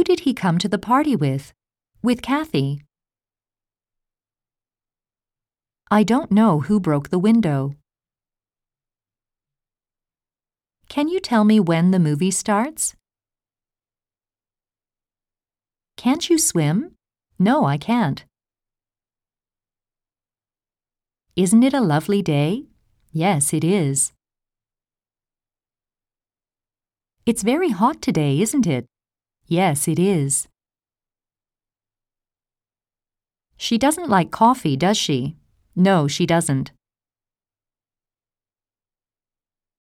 did he come to the party with? With Kathy. I don't know who broke the window. Can you tell me when the movie starts? Can't you swim? No, I can't. Isn't it a lovely day? Yes, it is. It's very hot today, isn't it? Yes, it is. She doesn't like coffee, does she? No, she doesn't.